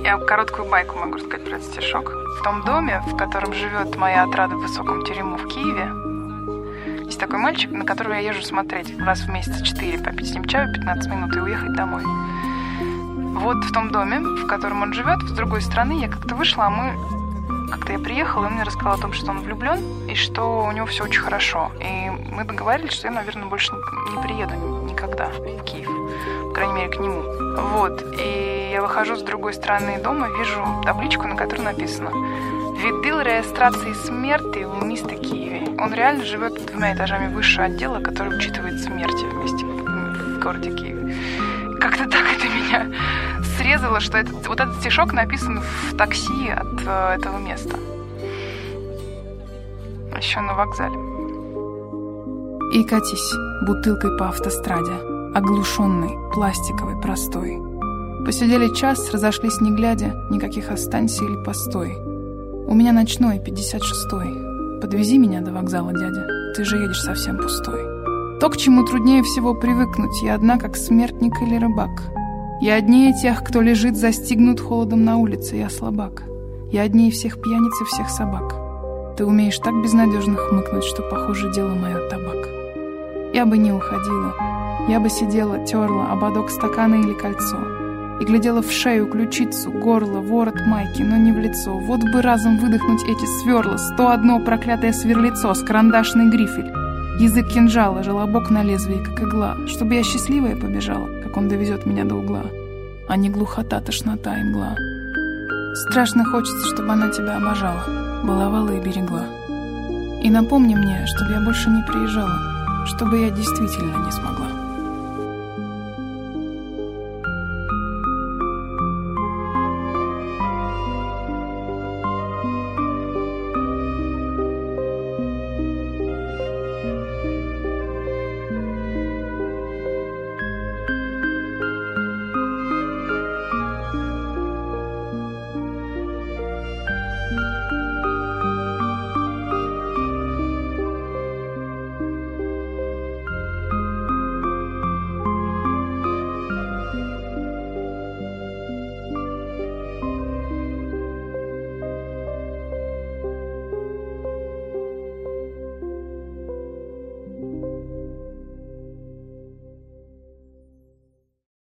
Я короткую байку могу рассказать про этот стишок. В том доме, в котором живет моя отрада в высоком тюрьму в Киеве, есть такой мальчик, на которого я езжу смотреть раз в месяц 4, попить с ним чаю 15 минут и уехать домой. Вот в том доме, в котором он живет, с другой стороны, я как-то вышла, Как-то я приехала, и он мне рассказал о том, что он влюблен, и что у него все очень хорошо. И мы договорились, что я, наверное, больше не приеду никогда в Киев. По крайней мере, к нему. Вот. И я выхожу с другой стороны дома, вижу табличку, на которой написано «Відділ реєстрації смерти в місті Киеве». Он реально живет 2 этажами выше отдела, который учитывает смерти в городе Киеве. Как-то так это меня срезало, что этот стишок написан в такси от этого места. Еще на вокзале. И катись бутылкой по автостраде, оглушенной, пластиковой, простой. Посидели час, разошлись не глядя, никаких останься или постой. У меня ночной, 56-й. Подвези меня до вокзала, дядя, ты же едешь совсем пустой. То, к чему труднее всего привыкнуть, я одна, как смертник или рыбак. Я однее тех, кто лежит застигнут холодом на улице, я слабак. Я однее всех пьяниц и всех собак. Ты умеешь так безнадежно хмыкнуть, что, похоже, дело мое табак. Я бы не уходила. Я бы сидела, терла ободок стакана или кольцо и глядела в шею, ключицу, горло, ворот майки, но не в лицо. Вот бы разом выдохнуть эти сверла, 101 проклятое сверлицо с карандашный грифель. Язык кинжала, желобок на лезвии, как игла, чтобы я счастливая побежала, как он довезет меня до угла, а не глухота, тошнота и мгла. Страшно хочется, чтобы она тебя обожала, баловала и берегла. И напомни мне, чтобы я больше не приезжала, чтобы я действительно не смогла.